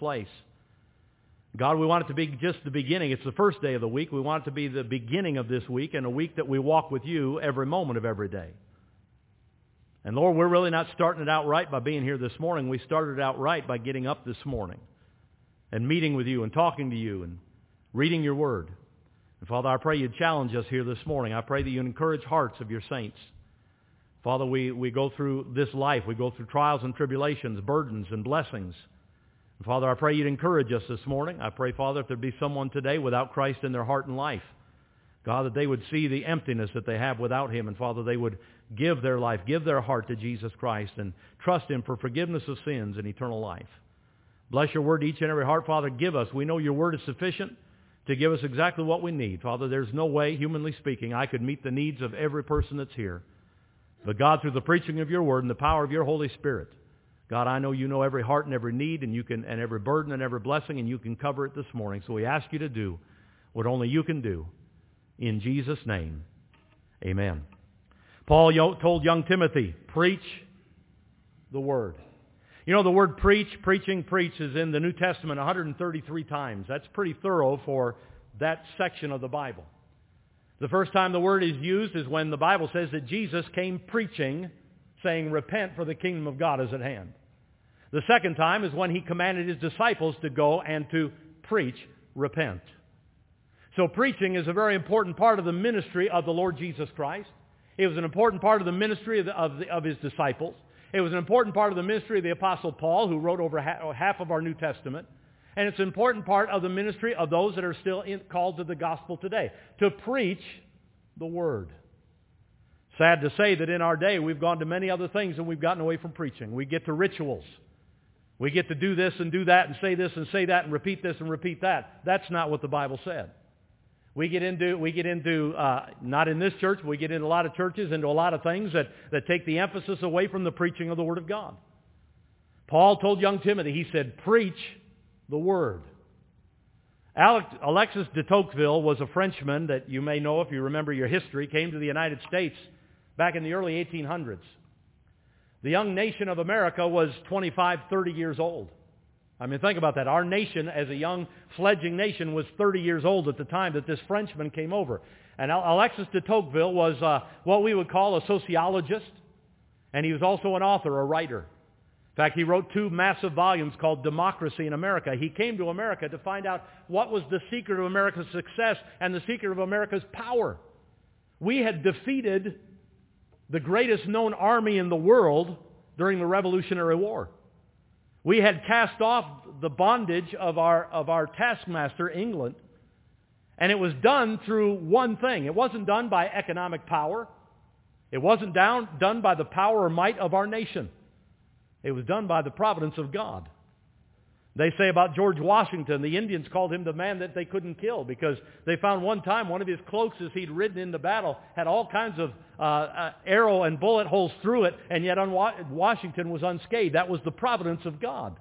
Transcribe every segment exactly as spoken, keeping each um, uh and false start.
place. God, we want it to be just the beginning. It's the first day of the week. We want it to be the beginning of this week and a week that we walk with you every moment of every day. And Lord, we're really not starting it out right by being here this morning. We started it out right by getting up this morning and meeting with you and talking to you and reading your word. And Father, I pray you'd challenge us here this morning. I pray that you'd encourage hearts of your saints. Father, we, we go through this life. We go through trials and tribulations, burdens and blessings. And Father, I pray you'd encourage us this morning. I pray, Father, if there be someone today without Christ in their heart and life, God, that they would see the emptiness that they have without him. And Father, they would give their life, give their heart to Jesus Christ and trust him for forgiveness of sins and eternal life. Bless your word to each and every heart. Father, give us. We know your word is sufficient to give us exactly what we need. Father, there's no way, humanly speaking, I could meet the needs of every person that's here. But God, through the preaching of your word and the power of your Holy Spirit, God, I know you know every heart and every need and you can and every burden and every blessing, and you can cover it this morning. So we ask you to do what only you can do. In Jesus' name, amen. Paul told young Timothy, preach the word. You know, the word preach, preaching, preach is in the New Testament one hundred thirty-three times. That's pretty thorough for that section of the Bible. The first time the word is used is when the Bible says that Jesus came preaching, saying, repent, for the kingdom of God is at hand. The second time is when he commanded his disciples to go and to preach, repent. So preaching is a very important part of the ministry of the Lord Jesus Christ. It was an important part of the ministry of, the, of, the, of his disciples. It was an important part of the ministry of the Apostle Paul, who wrote over ha- half of our New Testament. And it's an important part of the ministry of those that are still in, called to the gospel today, to preach the word. Sad to say that in our day we've gone to many other things and we've gotten away from preaching. We get to rituals. We get to do this and do that and say this and say that and repeat this and repeat that. That's not what the Bible said. We get into, we get into uh, not in this church, but we get into a lot of churches, into a lot of things that, that take the emphasis away from the preaching of the Word of God. Paul told young Timothy, he said, preach the Word. Alex, Alexis de Tocqueville was a Frenchman that you may know if you remember your history, came to the United States back in the early eighteen hundreds. The young nation of America was twenty-five, thirty years old. I mean, think about that. Our nation, as a young fledgling nation, was thirty years old at the time that this Frenchman came over. And Alexis de Tocqueville was uh, what we would call a sociologist, and he was also an author, a writer. In fact, he wrote two massive volumes called Democracy in America. He came to America to find out what was the secret of America's success and the secret of America's power. We had defeated the greatest known army in the world during the Revolutionary War. We had cast off the bondage of our, of our taskmaster, England, and it was done through one thing. It wasn't done by economic power. It wasn't down, done by the power or might of our nation. It was done by the providence of God. They say about George Washington, the Indians called him the man that they couldn't kill because they found one time one of his cloaks as he'd ridden into battle had all kinds of uh, uh, arrow and bullet holes through it, and yet un- Washington was unscathed. That was the providence of God.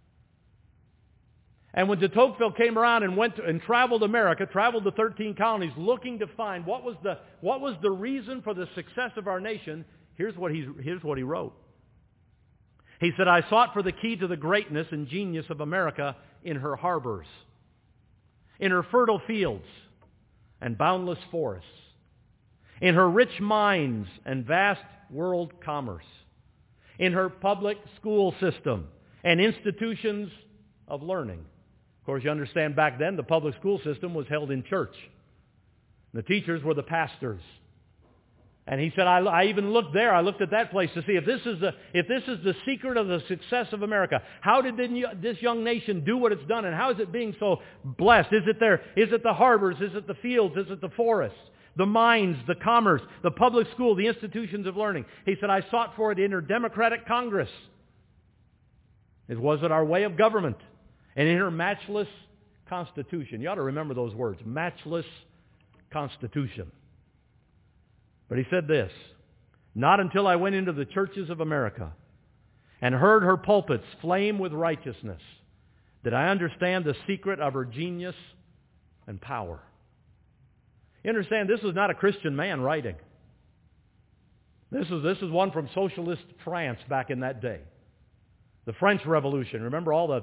And when de Tocqueville came around and went to, and traveled America, traveled the thirteen colonies, looking to find what was the what was the reason for the success of our nation, here's what he here's what he wrote. He said, I sought for the key to the greatness and genius of America in her harbors, in her fertile fields and boundless forests, in her rich mines and vast world commerce, in her public school system and institutions of learning. Of course, you understand back then the public school system was held in church. The teachers were the pastors. And he said, I, I even looked there, I looked at that place to see if this is the if this is the secret of the success of America. How did this young nation do what it's done, and how is it being so blessed? Is it there? Is it the harbors? Is it the fields? Is it the forests? The mines, the commerce, the public school, the institutions of learning? He said, I sought for it in her democratic Congress. It was it our way of government, and in her matchless Constitution. You ought to remember those words, matchless Constitution. But he said this, not until I went into the churches of America and heard her pulpits flame with righteousness did I understand the secret of her genius and power. You understand, this was not a Christian man writing. This is, this is one from socialist France back in that day. The French Revolution. Remember all the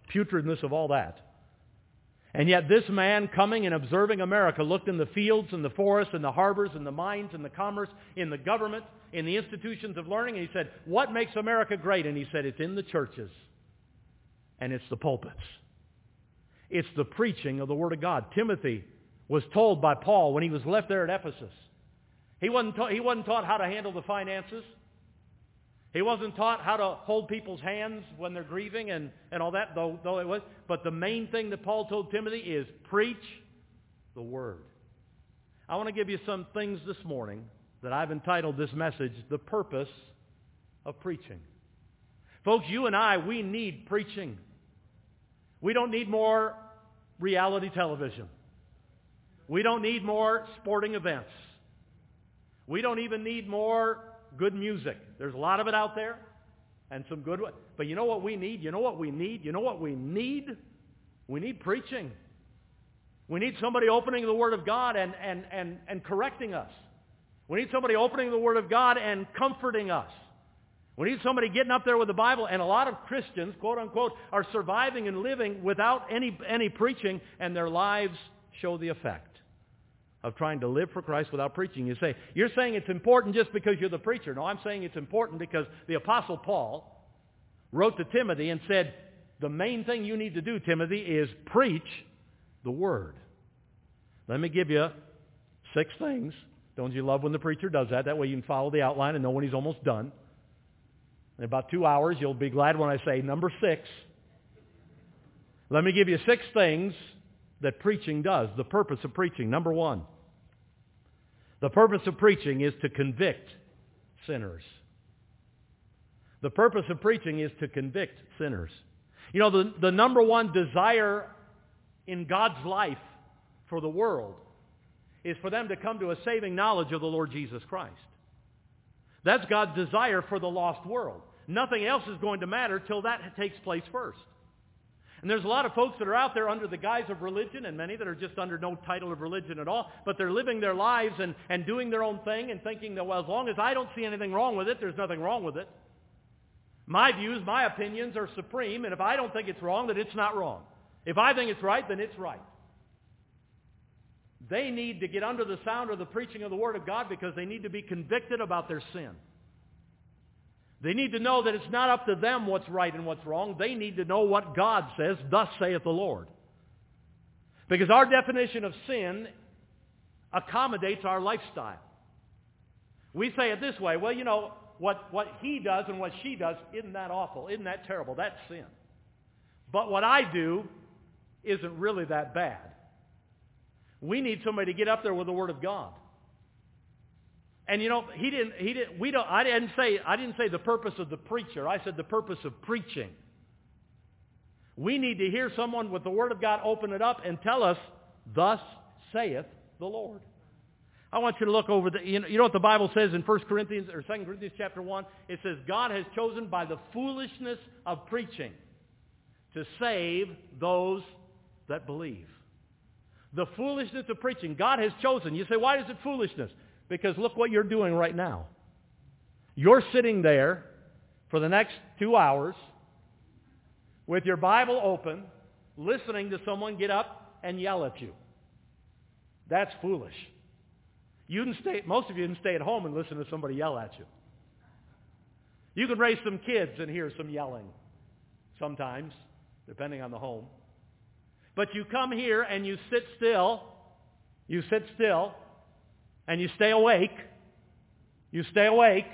putridness of all that. And yet this man coming and observing America looked in the fields and the forests and the harbors and the mines and the commerce, in the government, in the institutions of learning, and he said, what makes America great? And he said, it's in the churches and it's the pulpits. It's the preaching of the Word of God. Timothy was told by Paul when he was left there at Ephesus. He wasn't, ta- he wasn't taught how to handle the finances. He wasn't taught how to hold people's hands when they're grieving and, and all that, though, though it was. But the main thing that Paul told Timothy is preach the Word. I want to give you some things this morning that I've entitled this message, The Purpose of Preaching. Folks, you and I, we need preaching. We don't need more reality television. We don't need more sporting events. We don't even need more good music. There's a lot of it out there, and some good. But you know what we need? You know what we need? You know what we need? We need preaching. We need somebody opening the Word of God and, and, and, and correcting us. We need somebody opening the Word of God and comforting us. We need somebody getting up there with the Bible, and a lot of Christians, quote unquote, are surviving and living without any, any preaching, and their lives show the effect of trying to live for Christ without preaching. You say, you're saying it's important just because you're the preacher. No, I'm saying it's important because the Apostle Paul wrote to Timothy and said, the main thing you need to do, Timothy, is preach the Word. Let me give you six things. Don't you love when the preacher does that? That way you can follow the outline and know when he's almost done. In about two hours, you'll be glad when I say number six. Let me give you six things that preaching does, the purpose of preaching. Number one, the purpose of preaching is to convict sinners. The purpose of preaching is to convict sinners. You know, the, the number one desire in God's life for the world is for them to come to a saving knowledge of the Lord Jesus Christ. That's God's desire for the lost world. Nothing else is going to matter till that takes place first. And there's a lot of folks that are out there under the guise of religion, and many that are just under no title of religion at all, but they're living their lives and, and doing their own thing and thinking that, well, as long as I don't see anything wrong with it, there's nothing wrong with it. My views, my opinions are supreme, and if I don't think it's wrong, then it's not wrong. If I think it's right, then it's right. They need to get under the sound of the preaching of the Word of God because they need to be convicted about their sin. They need to know that it's not up to them what's right and what's wrong. They need to know what God says, thus saith the Lord. Because our definition of sin accommodates our lifestyle. We say it this way, well, you know, what, what he does and what she does, isn't that awful? Isn't that terrible? That's sin. But what I do isn't really that bad. We need somebody to get up there with the Word of God. And you know, he didn't, he didn't, we don't, I didn't say, I didn't say the purpose of the preacher. I said the purpose of preaching. We need to hear someone with the Word of God open it up and tell us, thus saith the Lord. I want you to look over the, you know, you know what the Bible says in First Corinthians or Second Corinthians chapter one? It says, God has chosen by the foolishness of preaching to save those that believe. The foolishness of preaching. God has chosen. You say, why is it foolishness? Because look what you're doing right now. You're sitting there for the next two hours with your Bible open, listening to someone get up and yell at you. That's foolish. You can stay, most of you can stay at home and listen to somebody yell at you. You can raise some kids and hear some yelling sometimes, depending on the home. But you come here and you sit still, you sit still, and you stay awake, you stay awake,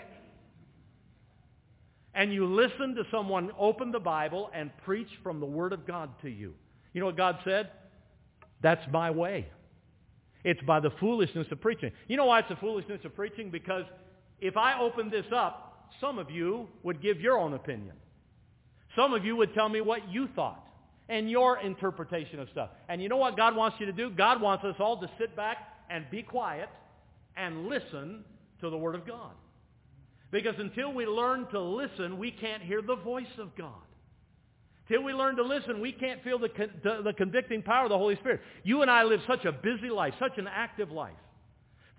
and you listen to someone open the Bible and preach from the Word of God to you. You know what God said? That's my way. It's by the foolishness of preaching. You know why it's the foolishness of preaching? Because if I opened this up, some of you would give your own opinion. Some of you would tell me what you thought and your interpretation of stuff. And you know what God wants you to do? God wants us all to sit back and be quiet and listen to the Word of God. Because until we learn to listen, we can't hear the voice of God. Till we learn to listen, we can't feel the, con- the, the convicting power of the Holy Spirit. You and I live such a busy life, such an active life.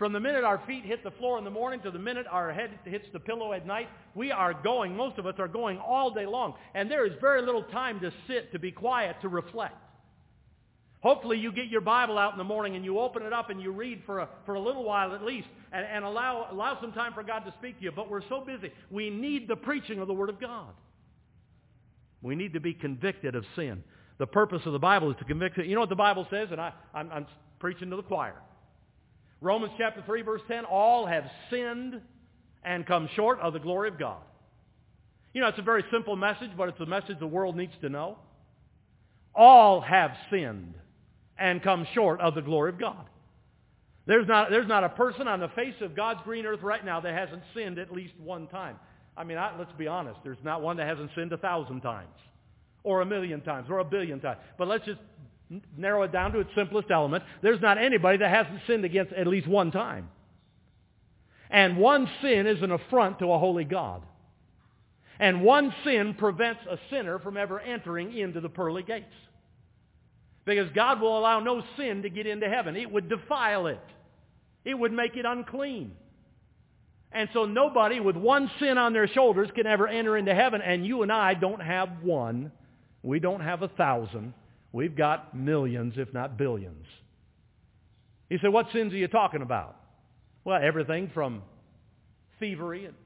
From the minute our feet hit the floor in the morning to the minute our head hits the pillow at night, we are going, most of us are going all day long. And there is very little time to sit, to be quiet, to reflect. Hopefully you get your Bible out in the morning and you open it up and you read for a, for a little while at least and, and allow, allow some time for God to speak to you. But we're so busy. We need the preaching of the Word of God. We need to be convicted of sin. The purpose of the Bible is to convict it. You know what the Bible says? And I, I'm, I'm preaching to the choir. Romans chapter three, verse ten, all have sinned and come short of the glory of God. You know, it's a very simple message, but it's a message the world needs to know. All have sinned and come short of the glory of God. There's not, there's not a person on the face of God's green earth right now that hasn't sinned at least one time. I mean, I, let's be honest. There's not one that hasn't sinned a thousand times or a million times or a billion times. But let's just narrow it down to its simplest element. There's not anybody that hasn't sinned against at least one time. And one sin is an affront to a holy God. And one sin prevents a sinner from ever entering into the pearly gates. Because God will allow no sin to get into heaven. It would defile it. It would make it unclean. And so nobody with one sin on their shoulders can ever enter into heaven. And you and I don't have one. We don't have a thousand. We've got millions, if not billions. You say, what sins are you talking about? Well, everything from thievery and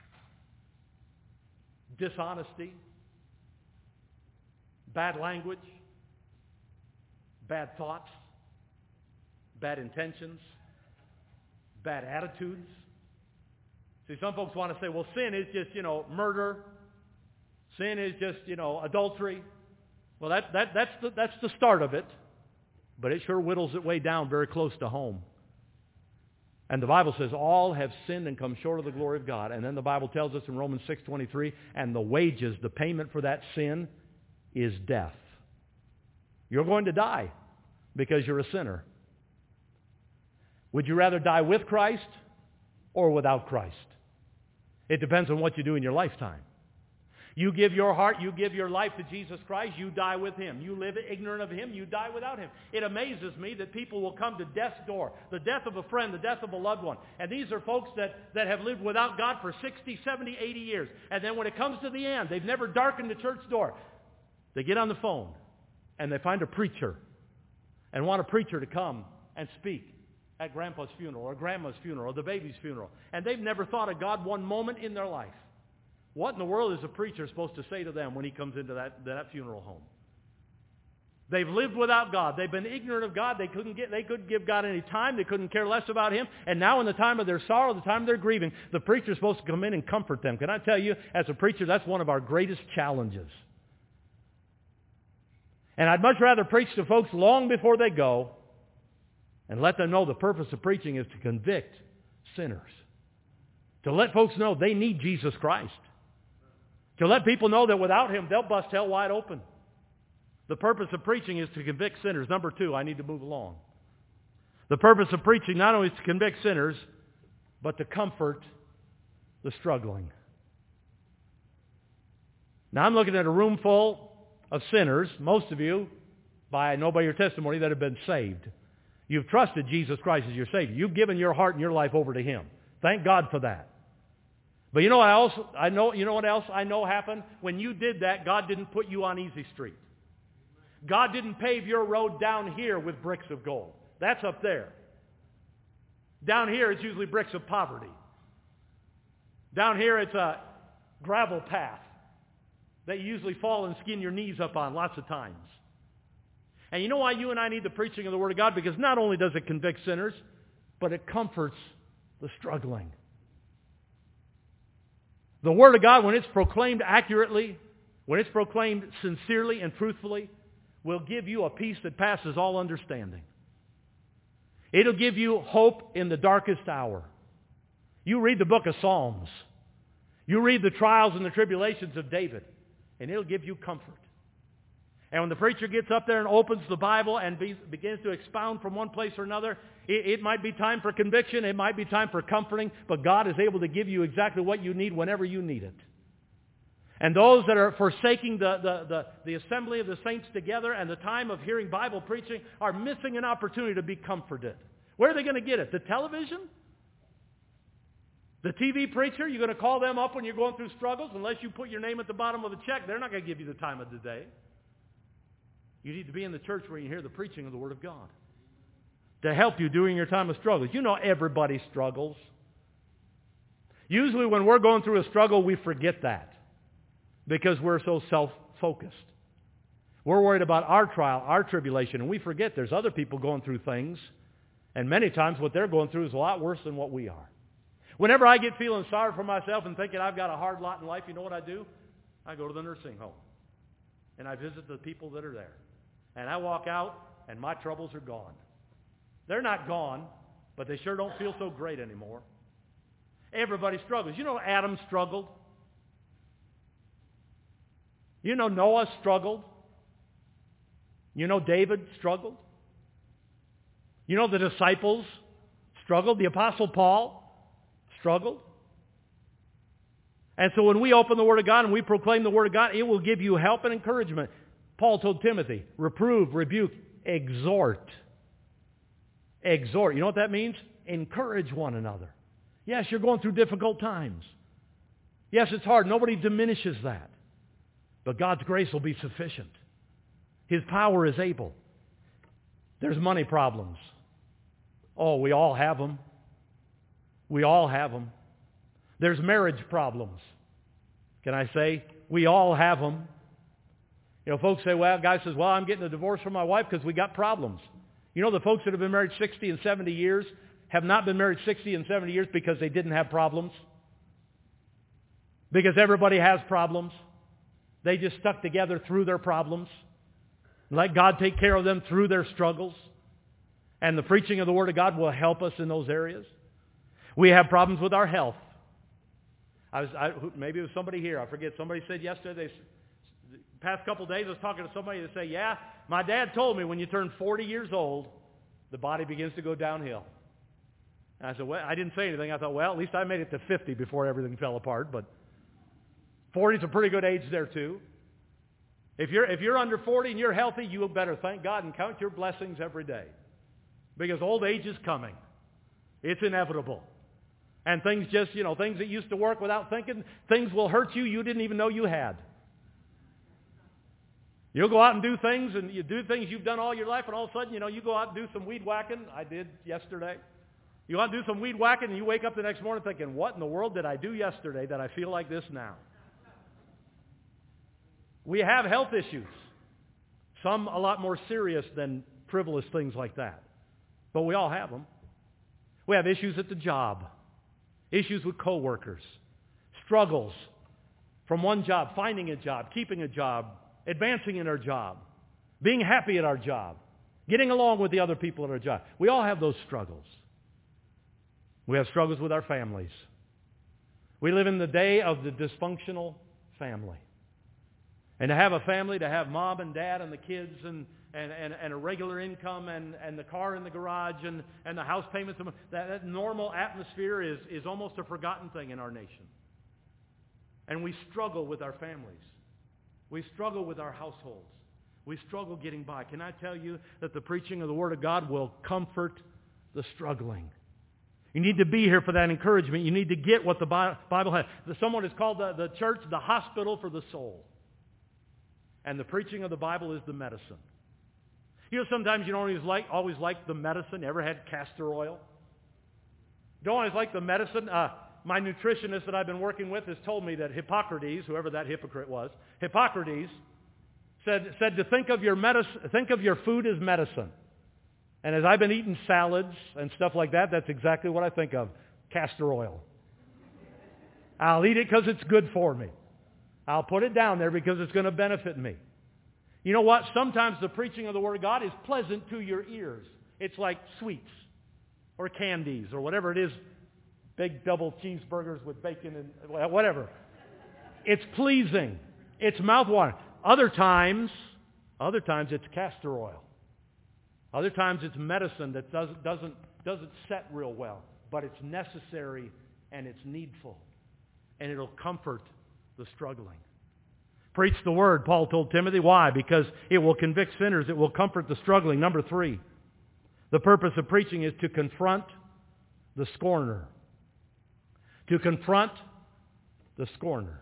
dishonesty, bad language, bad thoughts, bad intentions, bad attitudes. See, some folks want to say, well, sin is just, you know, murder. Sin is just, you know, adultery. Well, that, that, that's, the, that's the start of it, but it sure whittles it way down very close to home. And the Bible says all have sinned and come short of the glory of God. And then the Bible tells us in Romans six twenty-three, and the wages, the payment for that sin, is death. You're going to die because you're a sinner. Would you rather die with Christ or without Christ? It depends on what you do in your lifetime. You give your heart, you give your life to Jesus Christ, you die with Him. You live ignorant of Him, you die without Him. It amazes me that people will come to death's door, the death of a friend, the death of a loved one. And these are folks that, that have lived without God for sixty, seventy, eighty years. And then when it comes to the end, they've never darkened the church door. They get on the phone and they find a preacher and want a preacher to come and speak at Grandpa's funeral or Grandma's funeral or the baby's funeral. And they've never thought of God one moment in their life. What in the world is a preacher supposed to say to them when he comes into that, that funeral home? They've lived without God. They've been ignorant of God. They couldn't get, they couldn't give God any time. They couldn't care less about Him. And now in the time of their sorrow, the time of their grieving, the preacher's supposed to come in and comfort them. Can I tell you, as a preacher, that's one of our greatest challenges. And I'd much rather preach to folks long before they go and let them know the purpose of preaching is to convict sinners. To let folks know they need Jesus Christ. To let people know that without Him, they'll bust hell wide open. The purpose of preaching is to convict sinners. Number two, I need to move along. The purpose of preaching not only is to convict sinners, but to comfort the struggling. Now, I'm looking at a room full of sinners, most of you, by I know by your testimony, that have been saved. You've trusted Jesus Christ as your Savior. You've given your heart and your life over to Him. Thank God for that. But you know what else I know, you know what else I know happened? When you did that, God didn't put you on easy street. God didn't pave your road down here with bricks of gold. That's up there. Down here it's usually bricks of poverty. Down here it's a gravel path that you usually fall and skin your knees up on lots of times. And you know why you and I need the preaching of the Word of God? Because not only does it convict sinners, but it comforts the struggling. The Word of God, when it's proclaimed accurately, when it's proclaimed sincerely and truthfully, will give you a peace that passes all understanding. It'll give you hope in the darkest hour. You read the book of Psalms. You read the trials and the tribulations of David, and it'll give you comfort. And when the preacher gets up there and opens the Bible and be, begins to expound from one place or another, it, it might be time for conviction, it might be time for comforting, but God is able to give you exactly what you need whenever you need it. And those that are forsaking the, the, the, the assembly of the saints together and the time of hearing Bible preaching are missing an opportunity to be comforted. Where are they going to get it? The television? The T V preacher? You're going to call them up when you're going through struggles? Unless you put your name at the bottom of the check, they're not going to give you the time of the day. You need to be in the church where you hear the preaching of the Word of God to help you during your time of struggles. You know everybody struggles. Usually when we're going through a struggle, we forget that because we're so self-focused. We're worried about our trial, our tribulation, and we forget there's other people going through things, and many times what they're going through is a lot worse than what we are. Whenever I get feeling sorry for myself and thinking I've got a hard lot in life, you know what I do? I go to the nursing home, and I visit the people that are there. And I walk out, and my troubles are gone. They're not gone, but they sure don't feel so great anymore. Everybody struggles. You know Adam struggled. You know Noah struggled. You know David struggled. You know the disciples struggled. The Apostle Paul struggled. And so when we open the Word of God and we proclaim the Word of God, it will give you help and encouragement. Paul told Timothy, reprove, rebuke, exhort. Exhort. You know what that means? Encourage one another. Yes, you're going through difficult times. Yes, it's hard. Nobody diminishes that. But God's grace will be sufficient. His power is able. There's money problems. Oh, we all have them. We all have them. There's marriage problems. Can I say? We all have them. You know, folks say, well, a guy says, well, I'm getting a divorce from my wife because we got problems. You know, the folks that have been married sixty and seventy years have not been married sixty and seventy years because they didn't have problems. Because everybody has problems. They just stuck together through their problems. Let God take care of them through their struggles. And the preaching of the Word of God will help us in those areas. We have problems with our health. I was, I, maybe it was somebody here. I forget. Somebody said yesterday, they, the past couple of days, I was talking to somebody that said, yeah, my dad told me when you turn forty years old, the body begins to go downhill. And I said, well, I didn't say anything. I thought, well, at least I made it to fifty before everything fell apart. But forty is a pretty good age there, too. If you're, if you're under forty and you're healthy, you better thank God and count your blessings every day. Because old age is coming. It's inevitable. And things just, you know, things that used to work without thinking, things will hurt you you didn't even know you had. You'll go out and do things, and you do things you've done all your life, and all of a sudden, you know, you go out and do some weed whacking. I did yesterday. You go out and do some weed whacking, and you wake up the next morning thinking, what in the world did I do yesterday that I feel like this now? We have health issues. Some a lot more serious than frivolous things like that. But we all have them. We have issues at the job. Issues with coworkers. Struggles from one job, finding a job, keeping a job, advancing in our job, being happy at our job, getting along with the other people at our job. We all have those struggles. We have struggles with our families. We live in the day of the dysfunctional family. And to have a family, to have mom and dad and the kids and, and, and, and a regular income and, and the car in the garage and, and the house payments, that, that normal atmosphere is, is almost a forgotten thing in our nation. And we struggle with our families. We struggle with our households. We struggle getting by. Can I tell you that the preaching of the Word of God will comfort the struggling? You need to be here for that encouragement. You need to get what the Bible has. Someone has called the, the church the hospital for the soul. And the preaching of the Bible is the medicine. You know, sometimes you don't always like, always like the medicine. Ever had castor oil? You don't always like the medicine. Uh, my nutritionist that I've been working with has told me that Hippocrates, whoever that hypocrite was, Hippocrates said, said to think of your medicine, think of your food as medicine. And as I've been eating salads and stuff like that, that's exactly what I think of, castor oil. I'll eat it because it's good for me. I'll put it down there because it's going to benefit me. You know what? Sometimes the preaching of the Word of God is pleasant to your ears. It's like sweets or candies or whatever it is, big double cheeseburgers with bacon and whatever. It's pleasing. It's mouth-watering. Other times, other times it's castor oil. Other times it's medicine that doesn't, doesn't, doesn't set real well, but it's necessary and it's needful. And it'll comfort the struggling. Preach the Word, Paul told Timothy. Why? Because it will convict sinners. It will comfort the struggling. Number three, The purpose of preaching is to confront the scorner. To confront the scorner.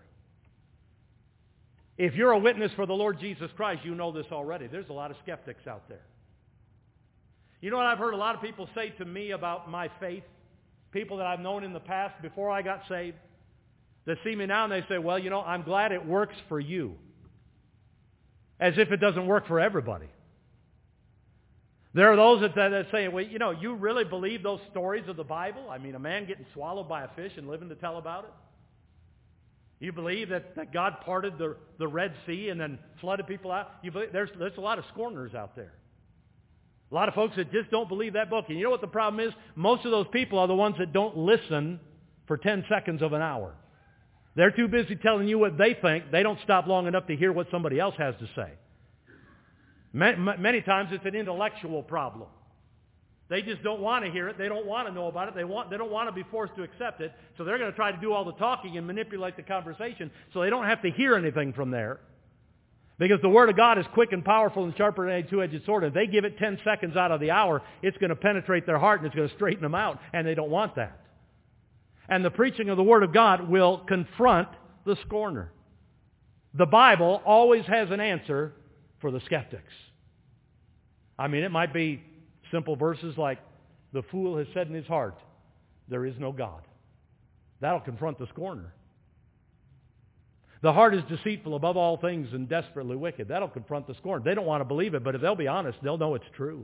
If you're a witness for the Lord Jesus Christ, you know this already. There's a lot of skeptics out there. You know what I've heard a lot of people say to me about my faith? People that I've known in the past before I got saved. They see me now and they say, well, you know, I'm glad it works for you. As if it doesn't work for everybody. There are those that, that say, well, you know, you really believe those stories of the Bible? I mean, a man getting swallowed by a fish and living to tell about it? You believe that, that God parted the, the Red Sea and then flooded people out? You believe, there's, there's a lot of scorners out there. A lot of folks that just don't believe that book. And you know what the problem is? Most of those people are the ones that don't listen for ten seconds of an hour. They're too busy telling you what they think. They don't stop long enough to hear what somebody else has to say. Many, many times it's an intellectual problem. They just don't want to hear it. They don't want to know about it. They want, they don't want to be forced to accept it. So they're going to try to do all the talking and manipulate the conversation so they don't have to hear anything from there. Because the Word of God is quick and powerful and sharper than any two-edged sword. If they give it ten seconds out of the hour, it's going to penetrate their heart and it's going to straighten them out. And they don't want that. And the preaching of the Word of God will confront the scorner. The Bible always has an answer for the skeptics. I mean, it might be simple verses like, the fool has said in his heart, there is no God. That'll confront the scorner. The heart is deceitful above all things and desperately wicked. That'll confront the scorner. They don't want to believe it, but if they'll be honest, they'll know it's true.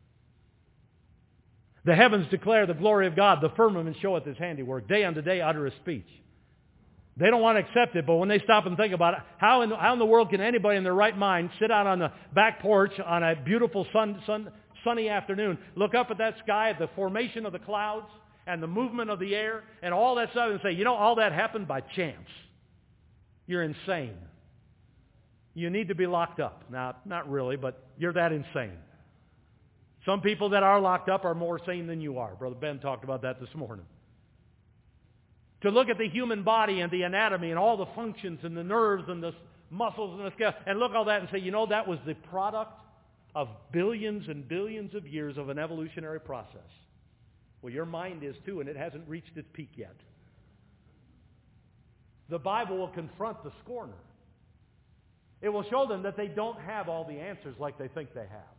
The heavens declare the glory of God. The firmament showeth his handiwork. Day unto day uttereth speech. They don't want to accept it, but when they stop and think about it, how in the, how in the world can anybody in their right mind sit out on the back porch on a beautiful sun, sun, sunny afternoon, look up at that sky, at the formation of the clouds and the movement of the air and all that stuff and say, you know, all that happened by chance. You're insane. You need to be locked up. Now, not really, but you're that insane. Some people that are locked up are more sane than you are. Brother Ben talked about that this morning. To look at the human body and the anatomy and all the functions and the nerves and the muscles and the scale and look at all that and say, you know, that was the product of billions and billions of years of an evolutionary process. Well, your mind is too, and it hasn't reached its peak yet. The Bible will confront the scorner. It will show them that they don't have all the answers like they think they have.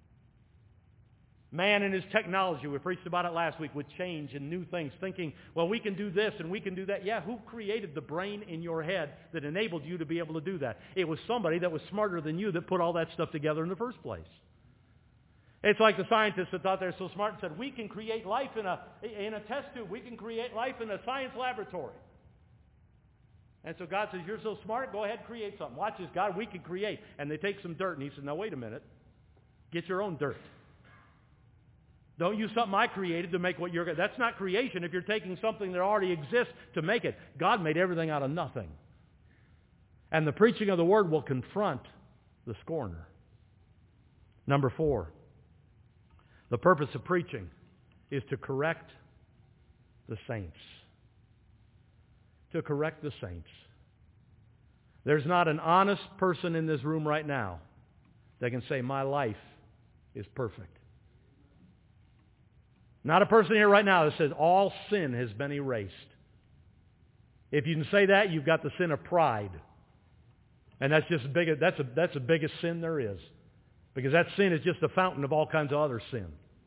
Man and his technology, we preached about it last week, would change and new things, thinking, well, we can do this and we can do that. Yeah, who created the brain in your head that enabled you to be able to do that? It was somebody that was smarter than you that put all that stuff together in the first place. It's like the scientists that thought they're so smart and said, we can create life in a, in a test tube. We can create life in a science laboratory. And so God says, you're so smart, go ahead and create something. Watch this, God, we can create. And they take some dirt, and he says, now wait a minute. Get your own dirt. Don't use something I created to make what you're... That's not creation if you're taking something that already exists to make it. God made everything out of nothing. And the preaching of the Word will confront the scorner. Number four, the purpose of preaching is to correct the saints. To correct the saints. There's not an honest person in this room right now that can say, my life is perfect. Not a person here right now that says all sin has been erased. If you can say that, you've got the sin of pride. And that's just big, that's a, that's the biggest sin there is. Because that sin is just a fountain of all kinds of other sin.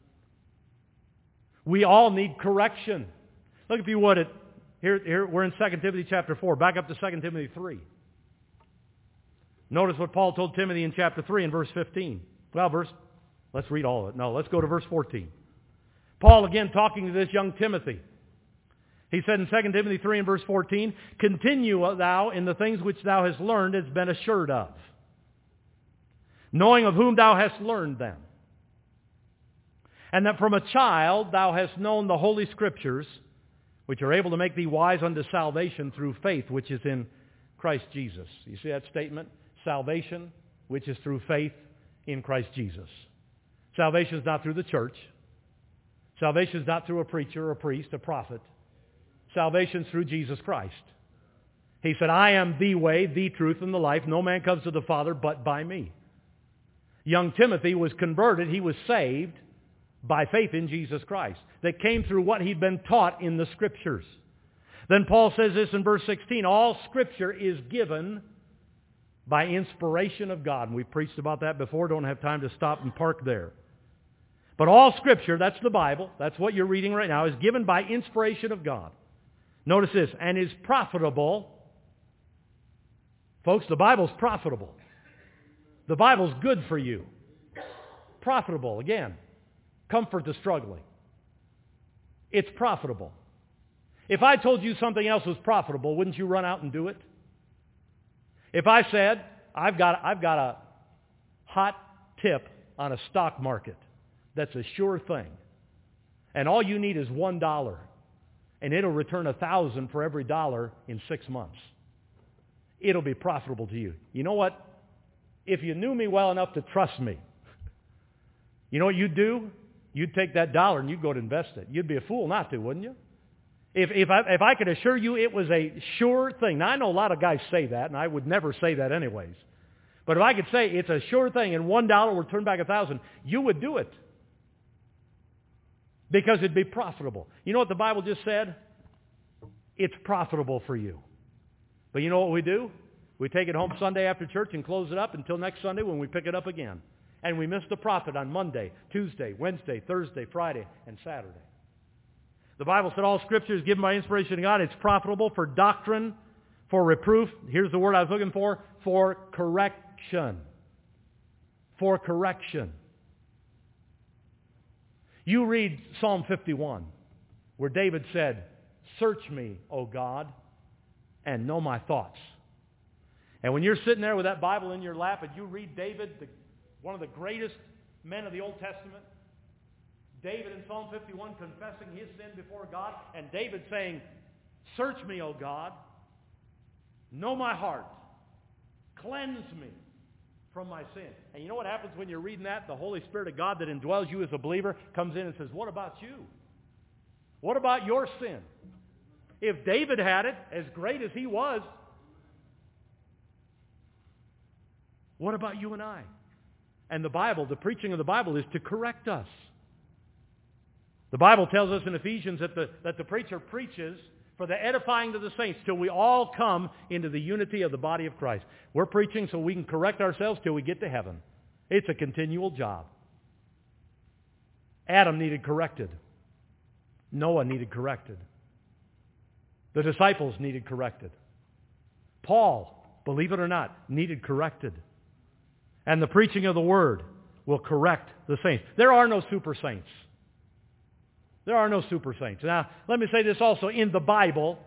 We all need correction. Look, if you would, at, here, here we're in Second Timothy chapter four. Back up to Second Timothy three. Notice what Paul told Timothy in chapter three and verse fifteen. Well, verse, let's read all of it. No, let's go to verse fourteen. Paul again talking to this young Timothy. He said in Second Timothy three and verse fourteen, continue thou in the things which thou hast learned and been assured of, knowing of whom thou hast learned them, and that from a child thou hast known the holy Scriptures, which are able to make thee wise unto salvation through faith which is in Christ Jesus. You see that statement? Salvation, which is through faith in Christ Jesus. Salvation is not through the church. Salvation is not through a preacher, a priest, a prophet. Salvation is through Jesus Christ. He said, I am the way, the truth, and the life. No man comes to the Father but by me. Young Timothy was converted. He was saved by faith in Jesus Christ, that came through what he'd been taught in the Scriptures. Then Paul says this in verse sixteen, all Scripture is given by inspiration of God. And we've preached about that before, don't have time to stop and park there. But all Scripture, that's the Bible, that's what you're reading right now, is given by inspiration of God. Notice this, and is profitable. Folks, the Bible's profitable. The Bible's good for you. Profitable, again. Comfort the struggling. It's profitable. If I told you something else was profitable, wouldn't you run out and do it? If I said, I've got, I've got a hot tip on a stock market that's a sure thing, and all you need is one dollar, and it'll return a thousand for every dollar in six months. It'll be profitable to you. You know what? If you knew me well enough to trust me, you know what you'd do? You'd take that dollar and you'd go to invest it. You'd be a fool not to, wouldn't you? If, if, I, if I could assure you it was a sure thing. Now, I know a lot of guys say that, and I would never say that anyways. But if I could say it's a sure thing and one dollar will turn back a thousand, you would do it. Because it'd be profitable. You know what the Bible just said? It's profitable for you. But you know what we do? We take it home Sunday after church and close it up until next Sunday when we pick it up again. And we miss the profit on Monday, Tuesday, Wednesday, Thursday, Friday, and Saturday. The Bible said all Scripture is given by inspiration of God. It's profitable for doctrine, for reproof. Here's the word I was looking for. For correction. For correction. You read Psalm fifty-one, where David said, search me, O God, and know my thoughts. And when you're sitting there with that Bible in your lap and you read David, the, one of the greatest men of the Old Testament, David in Psalm fifty-one confessing his sin before God, and David saying, search me, O God, know my heart, cleanse me from my sin. And you know what happens when you're reading that? The Holy Spirit of God that indwells you as a believer comes in and says, what about you? What about your sin? If David had it, as great as he was, what about you and I? And the Bible, the preaching of the Bible is to correct us. The Bible tells us in Ephesians that the, that the preacher preaches for the edifying of the saints till we all come into the unity of the body of Christ. We're preaching so we can correct ourselves till we get to heaven. It's a continual job. Adam needed corrected. Noah needed corrected. The disciples needed corrected. Paul, believe it or not, needed corrected. And the preaching of the Word will correct the saints. There are no super saints. There are no super saints. Now, let me say this also. In the Bible,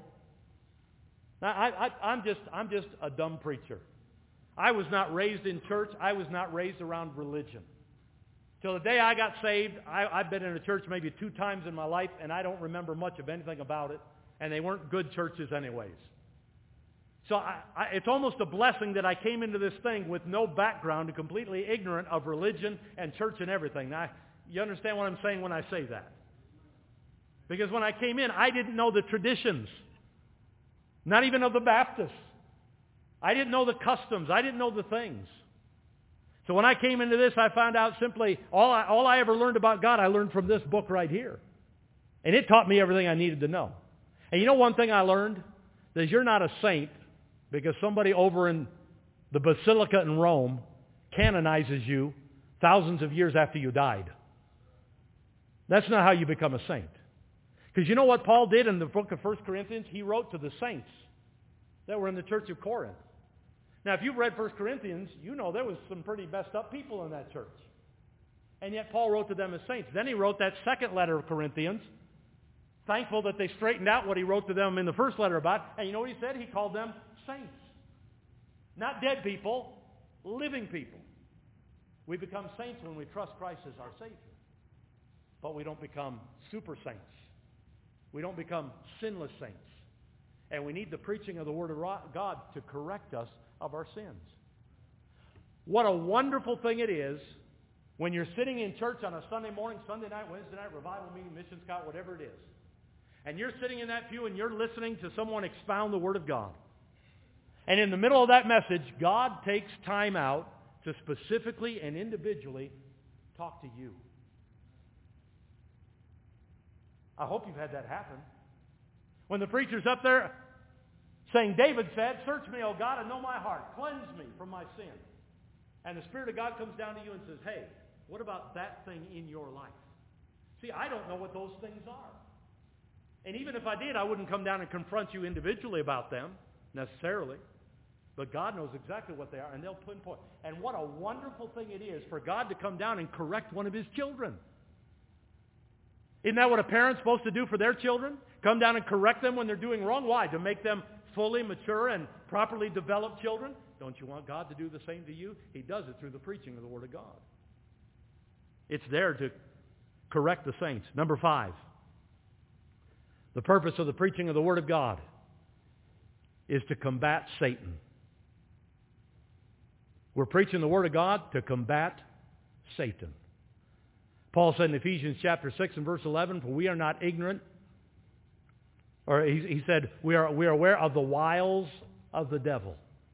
now I, I, I'm just I'm just a dumb preacher. I was not raised in church. I was not raised around religion. Till the day I got saved, I, I've been in a church maybe two times in my life, and I don't remember much of anything about it. And they weren't good churches anyways. So I, I, it's almost a blessing that I came into this thing with no background and completely ignorant of religion and church and everything. Now, you understand what I'm saying when I say that? Because when I came in, I didn't know the traditions. Not even of the Baptists. I didn't know the customs. I didn't know the things. So when I came into this, I found out simply, all I, all I ever learned about God, I learned from this book right here. And it taught me everything I needed to know. And you know one thing I learned? That you're not a saint because somebody over in the Basilica in Rome canonizes you thousands of years after you died. That's not how you become a saint. Because you know what Paul did in the book of First Corinthians? He wrote to the saints that were in the church of Corinth. Now, if you've read First Corinthians, you know there was some pretty messed up people in that church. And yet Paul wrote to them as saints. Then he wrote that second letter of Corinthians, thankful that they straightened out what he wrote to them in the first letter about. And you know what he said? He called them saints. Not dead people, living people. We become saints when we trust Christ as our Savior. But we don't become super saints. We don't become sinless saints. And we need the preaching of the Word of God to correct us of our sins. What a wonderful thing it is when you're sitting in church on a Sunday morning, Sunday night, Wednesday night, revival meeting, mission scout, whatever it is. And you're sitting in that pew and you're listening to someone expound the Word of God. And in the middle of that message, God takes time out to specifically and individually talk to you. I hope you've had that happen. When the preacher's up there saying, David said, search me, O God, and know my heart. Cleanse me from my sin. And the Spirit of God comes down to you and says, hey, what about that thing in your life? See, I don't know what those things are. And even if I did, I wouldn't come down and confront you individually about them, necessarily. But God knows exactly what they are, and they'll pinpoint. And what a wonderful thing it is for God to come down and correct one of His children. Isn't that what a parent's supposed to do for their children? Come down and correct them when they're doing wrong? Why? To make them fully mature and properly developed children? Don't you want God to do the same to you? He does it through the preaching of the Word of God. It's there to correct the saints. Number five, the purpose of the preaching of the Word of God is to combat Satan. We're preaching the Word of God to combat Satan. Paul said in Ephesians chapter six and verse eleven, for we are not ignorant, or he, he said, we are, we are aware of the wiles of the devil.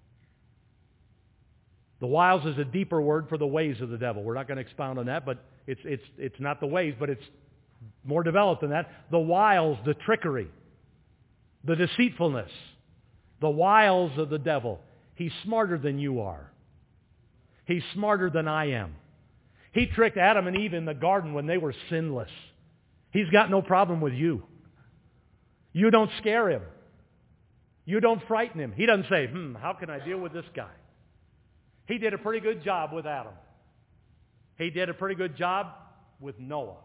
The wiles is a deeper word for the ways of the devil. We're not going to expound on that, but it's, it's, it's not the ways, but it's more developed than that. The wiles, the trickery, the deceitfulness, the wiles of the devil. He's smarter than you are. He's smarter than I am. He tricked Adam and Eve in the garden when they were sinless. He's got no problem with you. You don't scare him. You don't frighten him. He doesn't say, hmm, how can I deal with this guy? He did a pretty good job with Adam. He did a pretty good job with Noah.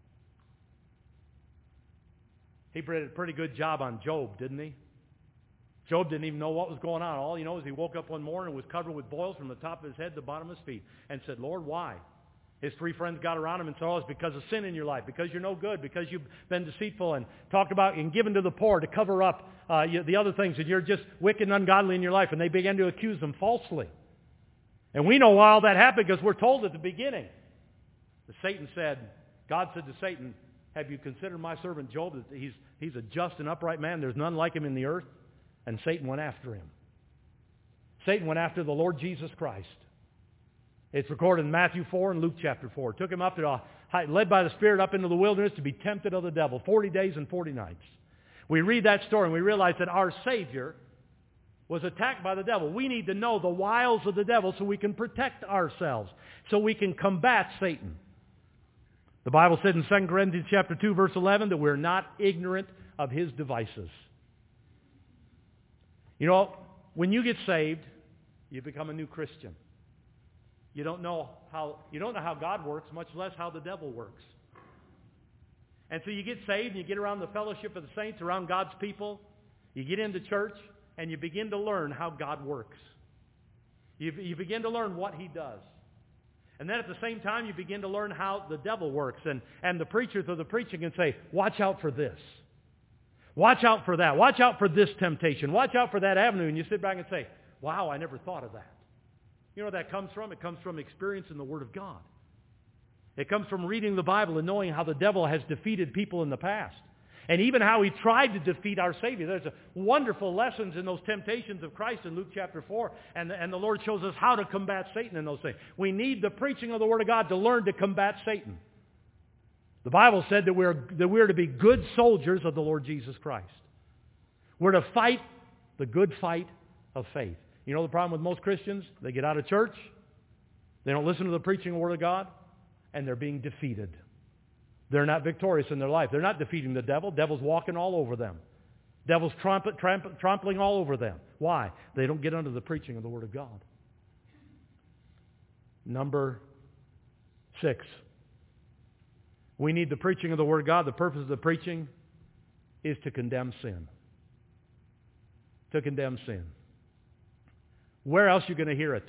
He did a pretty good job on Job, didn't he? Job didn't even know what was going on. All he knows is he woke up one morning and was covered with boils from the top of his head to the bottom of his feet and said, Lord, why? His three friends got around him and said, oh, it's because of sin in your life, because you're no good, because you've been deceitful and talked about and given to the poor to cover up uh, you, the other things, and you're just wicked and ungodly in your life. And they began to accuse him falsely. And we know why all that happened because we're told at the beginning. That Satan said, God said to Satan, have you considered my servant Job? That he's, he's a just and upright man. There's none like him in the earth. And Satan went after him. Satan went after the Lord Jesus Christ. It's recorded in Matthew four and Luke chapter four. Took him up to a, led by the Spirit up into the wilderness to be tempted of the devil. Forty days and forty nights. We read that story and we realize that our Savior was attacked by the devil. We need to know the wiles of the devil so we can protect ourselves, so we can combat Satan. The Bible said in Second Corinthians chapter two, verse eleven, that we're not ignorant of his devices. You know, when you get saved, you become a new Christian. You don't know how you don't know how God works, much less how the devil works. And so you get saved and you get around the fellowship of the saints, around God's people. You get into church and you begin to learn how God works. You, you begin to learn what he does. And then at the same time, you begin to learn how the devil works. And, and the preachers of the preaching can say, watch out for this. Watch out for that. Watch out for this temptation. Watch out for that avenue. And you sit back and say, wow, I never thought of that. You know where that comes from? It comes from experience in the Word of God. It comes from reading the Bible and knowing how the devil has defeated people in the past. And even how he tried to defeat our Savior. There's a wonderful lessons in those temptations of Christ in Luke chapter four. And, and the Lord shows us how to combat Satan in those things. We need the preaching of the Word of God to learn to combat Satan. The Bible said that we're, that we're to be good soldiers of the Lord Jesus Christ. We're to fight the good fight of faith. You know the problem with most Christians? They get out of church, they don't listen to the preaching of the Word of God, and they're being defeated. They're not victorious in their life. They're not defeating the devil. Devil's walking all over them. Devil's trampling, trampling, trampling all over them. Why? They don't get under the preaching of the Word of God. Number six. We need the preaching of the Word of God. The purpose of the preaching is to condemn sin. To condemn sin. Where else are you going to hear it?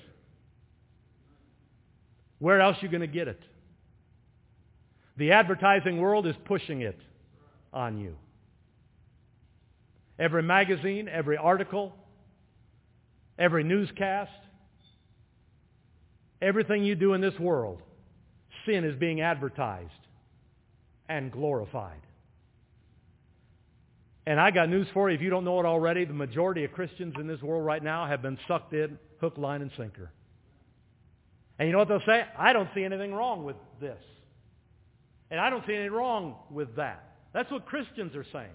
Where else are you going to get it? The advertising world is pushing it on you. Every magazine, every article, every newscast, everything you do in this world, sin is being advertised and glorified. And I got news for you. If you don't know it already, the majority of Christians in this world right now have been sucked in hook, line, and sinker. And you know what they'll say? I don't see anything wrong with this. And I don't see anything wrong with that. That's what Christians are saying.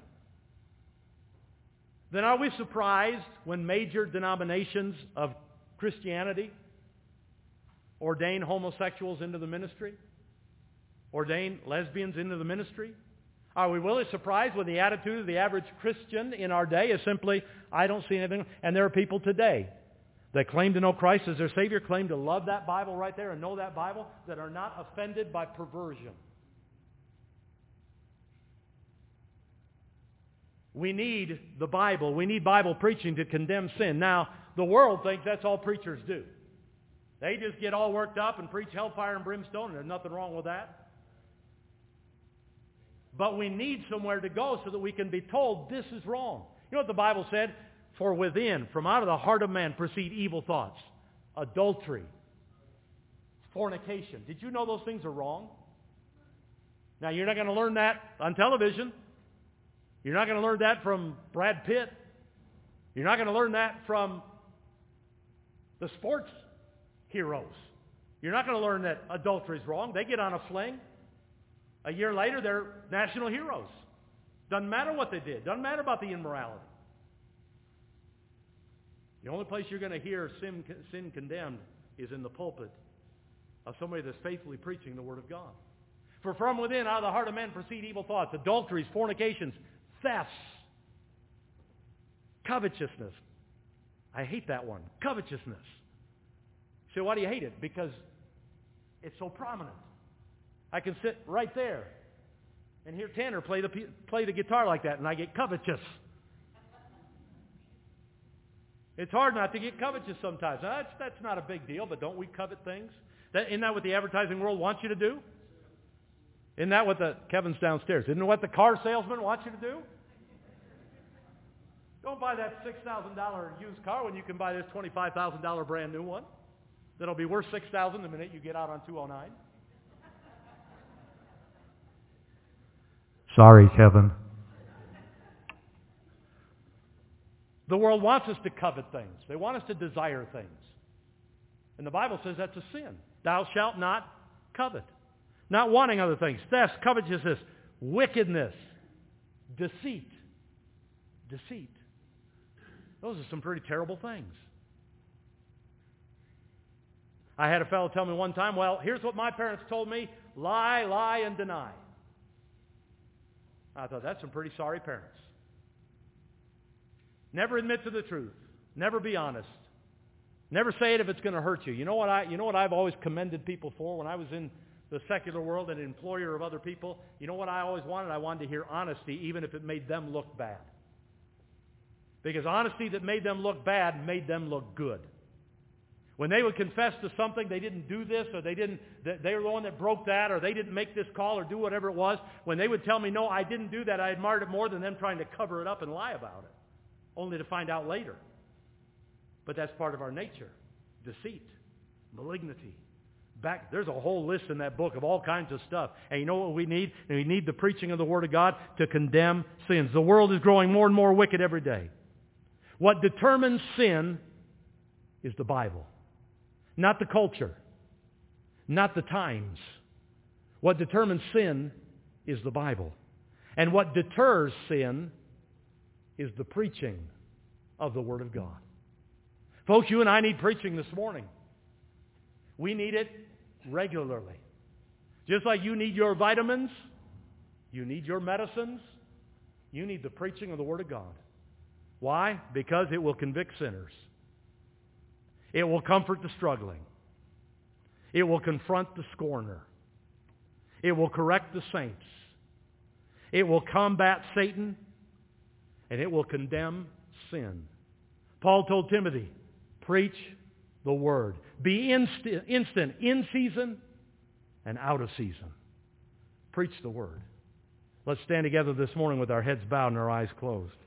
Then are we surprised when major denominations of Christianity ordain homosexuals into the ministry? Ordain lesbians into the ministry? Are we really surprised when the attitude of the average Christian in our day is simply, I don't see anything? And there are people today that claim to know Christ as their Savior, claim to love that Bible right there and know that Bible, that are not offended by perversion. We need the Bible. We need Bible preaching to condemn sin. Now, the world thinks that's all preachers do. They just get all worked up and preach hellfire and brimstone, and there's nothing wrong with that. But we need somewhere to go so that we can be told this is wrong. You know what the Bible said? For within, from out of the heart of man, proceed evil thoughts, adultery, fornication. Did you know those things are wrong? Now, you're not going to learn that on television. You're not going to learn that from Brad Pitt. You're not going to learn that from the sports heroes. You're not going to learn that adultery is wrong. They get on a fling. A year later, they're national heroes. Doesn't matter what they did. Doesn't matter about the immorality. The only place you're going to hear sin, sin condemned is in the pulpit of somebody that's faithfully preaching the Word of God. For from within, out of the heart of man, proceed evil thoughts, adulteries, fornications, thefts, covetousness. I hate that one. Covetousness. So why do you hate it? Because it's so prominent. I can sit right there and hear Tanner play the, play the guitar like that, and I get covetous. It's hard not to get covetous sometimes. Now, that's, that's not a big deal, but don't we covet things? That, isn't that what the advertising world wants you to do? Isn't that what the, Kevin's downstairs, isn't it what the car salesman wants you to do? Don't buy that six thousand dollars used car when you can buy this twenty-five thousand dollars brand new one that'll be worth six thousand dollars the minute you get out on two oh nine. Sorry, Kevin. The world wants us to covet things. They want us to desire things. And the Bible says that's a sin. Thou shalt not covet. Not wanting other things. Theft, covetousness, wickedness, deceit. Deceit. Those are some pretty terrible things. I had a fellow tell me one time, well, here's what my parents told me, lie, lie, and deny. I thought, that's some pretty sorry parents. Never admit to the truth. Never be honest. Never say it if it's going to hurt you. You know what I you know what I've always commended people for when I was in the secular world and an employer of other people? You know what I always wanted? I wanted to hear honesty even if it made them look bad. Because honesty that made them look bad made them look good. When they would confess to something, they didn't do this, or they didn't, they were the one that broke that, or they didn't make this call, or do whatever it was. When they would tell me, no, I didn't do that, I admired it more than them trying to cover it up and lie about it, only to find out later. But that's part of our nature. Deceit, malignity. Back, there's a whole list in that book of all kinds of stuff. And you know what we need? We need the preaching of the Word of God to condemn sins. The world is growing more and more wicked every day. What determines sin is the Bible. Not the culture. Not the times. What determines sin is the Bible. And what deters sin is the preaching of the Word of God. Folks, you and I need preaching this morning. We need it regularly. Just like you need your vitamins, you need your medicines, you need the preaching of the Word of God. Why? Because it will convict sinners. It will comfort the struggling. It will confront the scorner. It will correct the saints. It will combat Satan. And it will condemn sin. Paul told Timothy, preach the Word. Be inst- instant, in season and out of season. Preach the Word. Let's stand together this morning with our heads bowed and our eyes closed.